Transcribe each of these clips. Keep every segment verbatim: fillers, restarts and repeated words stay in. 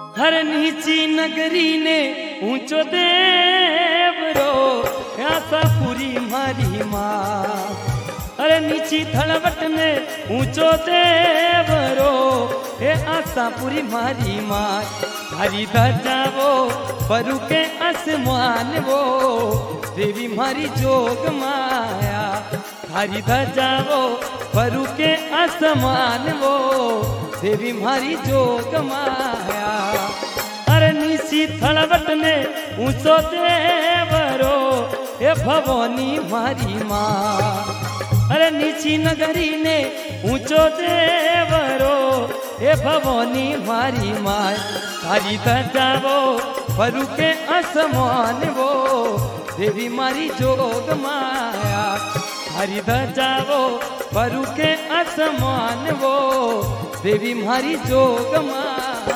हर नीची नगरी ने ऊंचो देवरो आशा पूरी मारी माँ। अरे नीची थड़वट ने ऊंचो देवरो हे आशा पूरी मारी माँ। हरी ध्वजा वो परु के आसमान वो देवी मारी जोग माया। हरी ध्वजा वो परु के आसमान वो देवी मारी जोग माया। अरे नीची थड़वट ने ऊंचो देवरो हे भवानी मारी माँ। अरे नीची नगरी ने ऊंचो देवरो हे भवानी मारी माँ। हरी ध्वजा वो परु के आसमान वो देवी मारी जोग माया। हरी ध्वजा वो परु के आसमान वो देवी मारी जोग माया।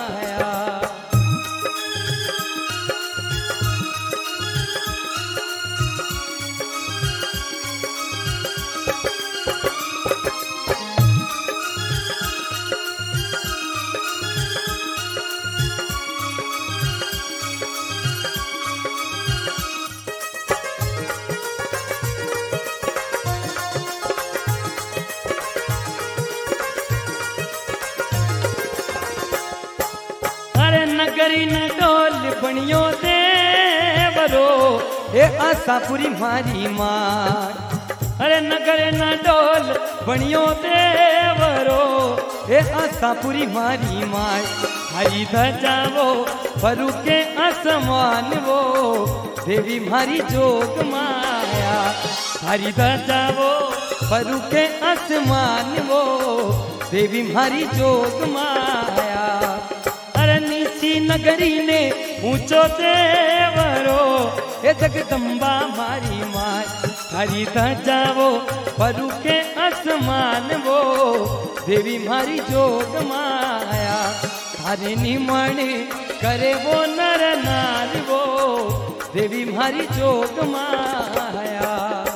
नगरी न डोल बनियो देवरो हे आशा पूरी मारी माँ। अरे नगर न डोल बनियो देवरो हे आशा पूरी मारी माँ। हरी ध्वजा वो परु के आसमान वो देवी मारी जोग माया। हरी ध्वजा वो परु के आसमान वो देवी मारी जोग माया। नीची नगरी ने ऊंचो देवरो हे जगदम्बा मारी माँ। हरी ध्वजा वो परु के आसमान वो देवी मारी जोग माया। हरे निमण करे वो नर नारी वो देवी मारी जोग माया।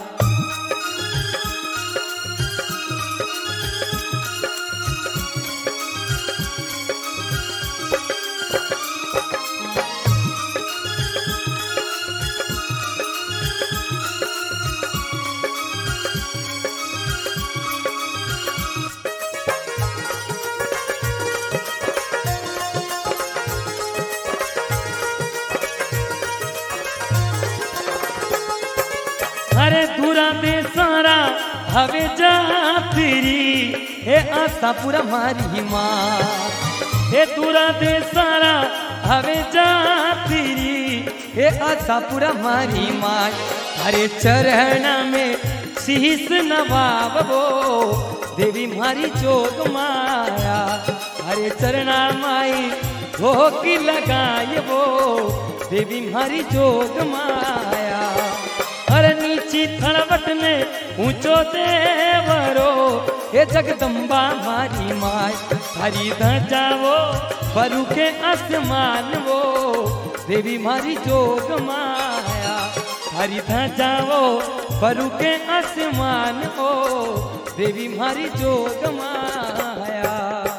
अरे दूरा दे सारा हवे जातिरी हे आशा पूरा मारी माँ। हे दूरा दे सारा हवे जातिरी हे आशा पूरा मारी माँ। हरे चरण में शीश नवावो देवी मारी जोग माया। हरे चरणा माई धोकी लगाए वो देवी मारी जोग माया। अरे नीची थड़वट ने ऊंचो देवरो हे जगदम्बा मारी माँ। हरी ध्वजा वो परु के आसमान वो देवी मारी जोग माया। हरी ध्वजा वो परु के आसमान वो देवी मारी जोग माया।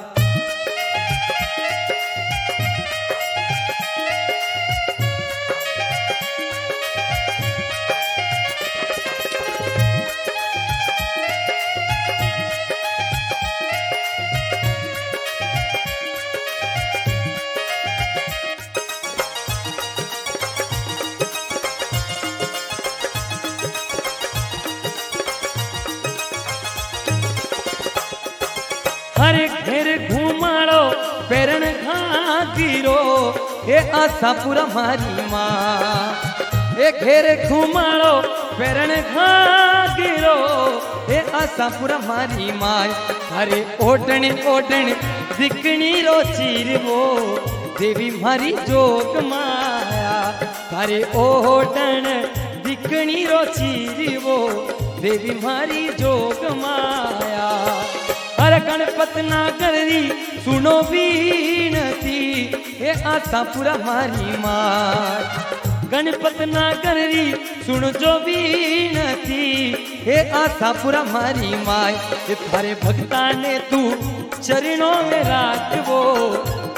हरे घेर घुमाड़ो पेरण घागिरो हे आशा पूरा मारी माँ। हे घेर घुमाड़ो पेरण घागिरो हे आशा पूरा मारी माँ। हरे ओटण ओटण दिकनी रो चीर वो देवी मारी जोग माया। हरे ओटण दिकनी रो चीर वो देवी मारी जोग माया। हर गणपत ना करी सुनो बीनती हे आशा पूरा मारी माँ। गणपत ना करी सुन जो बीनती हे आशा पूरा मारी माँ। थारे भक्ता ने तू चरणों में राख वो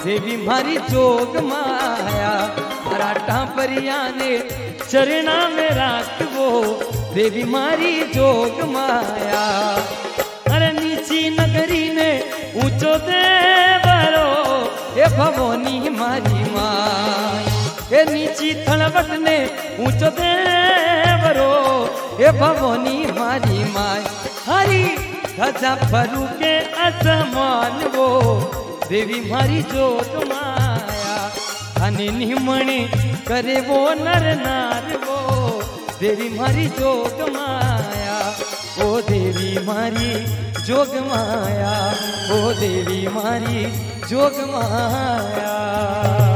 देवी मारी जोग माया राटा परिया ने चरना में राखवो देवी मारी जोग माया। अरे नीची नगरी में ऊंचो देवरो ए भवोनी मारी माय ए नीची थड़वट ने ऊंचो देवरो ए भवोनी मारी माय। हरी धजा फरू के असमान वो देवी मारी जोग माया। अने निमणे करे वो नर नार वो देवी मारी जोग माया। ओ देवी मारी जोग माया ओ देवी मारी जोग माया।